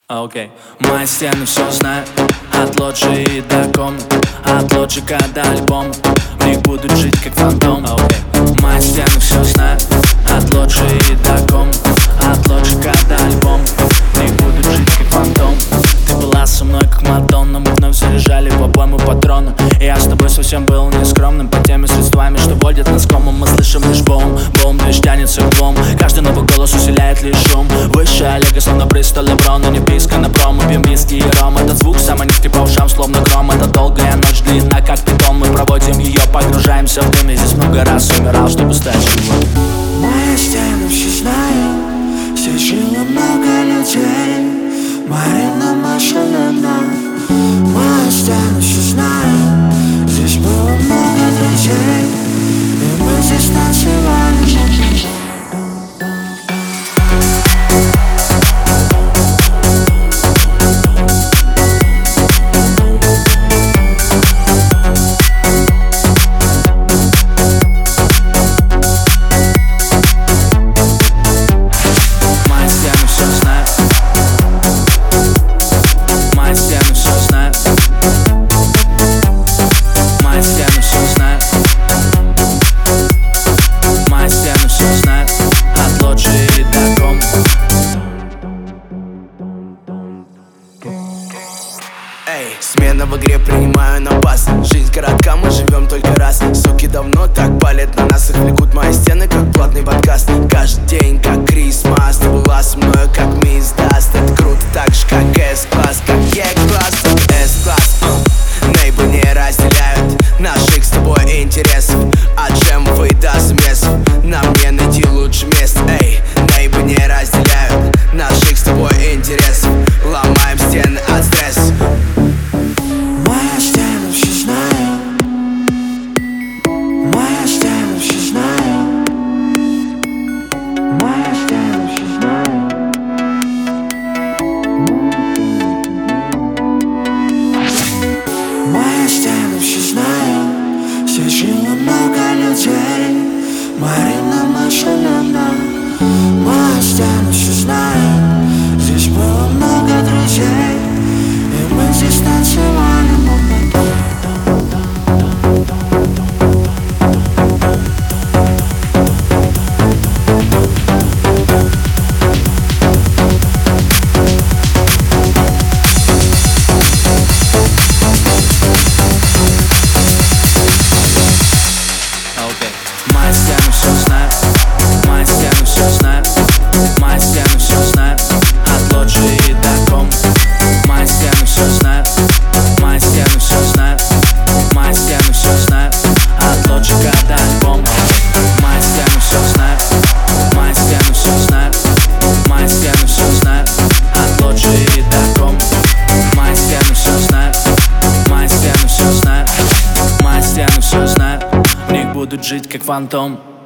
Окей. Мои стены все знают, от лоджии до комнат, от лоджика до альбома. В них будут жить как фантом. Мои стены все знают, от лоджии до комнат, от лоджика до альбома. В них будут жить как фантом. Ты была со мной как Мадонна, мы вновь заряжали по обойму патрона. И я с тобой совсем был нескромным по теми средствами, что водят нас комом. Мы слышим лишь бом, бом, дождь тянется углом. Каждый новый голос усиляет лишь шум. Выше Олега, словно Бристоль, Леброн, но не писка на промо. Пьем виски и ром, этот звук самый низкий по ушам, словно гром. Это долгая ночь, длинна как питон. Мы проводим ее, погружаемся в дым. Я здесь много раз умирал, чтобы стать живым. Мои стены все знают, здесь жило много людей. Марина, Маша, Лена. Мои стены все знают, здесь было много друзей. И мы здесь танцевали. Смена в игре, принимаю на бас. Жизнь коротка, мы живем только раз. Суки давно так палят на нас. Их влекут мои стены, как платный подкаст. Каждый день, как Крисмас. Ты была со мной, как Мисс Даст. Это круто так же, как S-класс. Как Е-класс, только S-класс. Нейбы не разделяют наших с тобой интересов. От джемов и до замесов нам не найти лучше мест. Эй, нейбы не разделяют наших с тобой интересов. Ломаем стены от стресса. Мои стены все знают, мои стены все знают, мои стены все знают. Мои стены все знают, здесь жило много людей. Марина, Маша, Лена. Мои стены все знают, здесь было много друзей. И мы здесь танцевали. Мои стены все знают, мои стены все знают, мои стены все знают, от лоджии до комнат. Мои стены все знают, мои стены все знают, мои стены все знают, от лоджика до альбома. Мои стены все знают, мои стены все знают, мои стены все знают, от лоджии до комнат. Мои стены все знают, мои стены все знают, мои стены все знают. В них будут жить как фантом.